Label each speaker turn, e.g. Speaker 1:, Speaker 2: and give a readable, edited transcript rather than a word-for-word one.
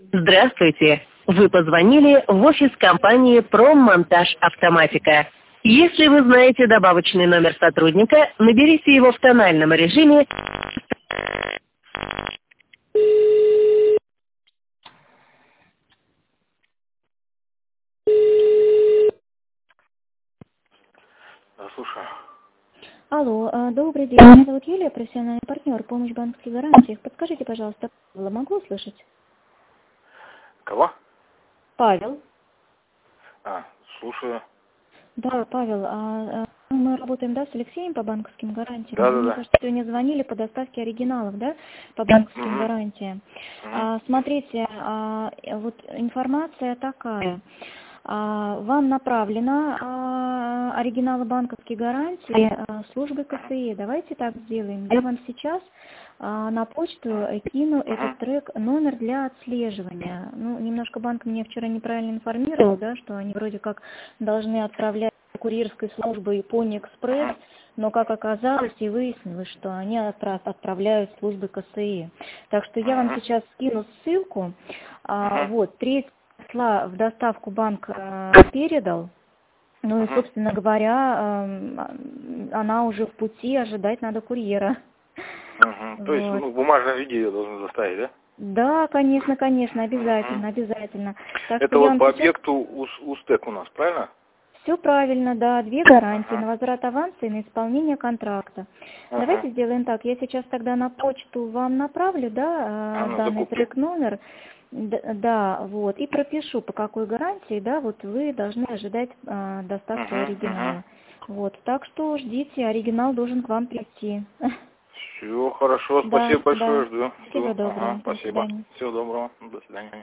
Speaker 1: Здравствуйте! Вы позвонили в офис компании «Проммонтаж Автоматика». Если вы знаете добавочный номер сотрудника, наберите его в тональном режиме.
Speaker 2: Да, слушаю.
Speaker 1: Алло, добрый день. Меня зовут Юлия, профессиональный партнер, помощь банковских гарантий. Подскажите, пожалуйста, Павла, могу услышать?
Speaker 2: Кого?
Speaker 1: Павел.
Speaker 2: Слушаю.
Speaker 1: Да, Павел, мы работаем, да, с Алексеем по банковским гарантиям.
Speaker 2: Да,
Speaker 1: Вы,
Speaker 2: да,
Speaker 1: мне
Speaker 2: да.
Speaker 1: кажется, сегодня звонили по доставке оригиналов, да, по банковским
Speaker 2: Угу.
Speaker 1: гарантиям.
Speaker 2: Угу.
Speaker 1: Смотрите, вот информация такая. Вам направлено оригиналы банковских гарантий службы КСИ. Давайте так сделаем. Я вам сейчас на почту кину этот трек, номер для отслеживания. Ну, немножко банк меня вчера неправильно информировал, да, что они вроде как должны отправлять курьерской службой Pony Express, но как оказалось и выяснилось, что они отправляют службы КСИ. Так что я вам сейчас скину ссылку. Вот, 3 числа в доставку банк передал. Ну и, собственно говоря, она уже в пути, ожидать надо курьера.
Speaker 2: Угу. То есть
Speaker 1: Вот.
Speaker 2: в бумажном виде ее должны доставить, да?
Speaker 1: Да, конечно, обязательно, обязательно. Так
Speaker 2: Это
Speaker 1: что я
Speaker 2: вот
Speaker 1: вам
Speaker 2: по
Speaker 1: сейчас...
Speaker 2: объекту УСТЭК у нас, правильно?
Speaker 1: Все правильно, да, 2 гарантии на возврат аванса и на исполнение контракта. Давайте сделаем так, я сейчас тогда на почту вам направлю, да, данный трек-номер, да, вот, и пропишу, по какой гарантии, да, вот вы должны ожидать доставки оригинала. Вот, так что ждите, оригинал должен к вам прийти.
Speaker 2: Все, хорошо,
Speaker 1: Да,
Speaker 2: спасибо большое,
Speaker 1: да.
Speaker 2: жду.
Speaker 1: Всего доброго, до
Speaker 2: Спасибо.
Speaker 1: свидания.
Speaker 2: Всего доброго, до свидания.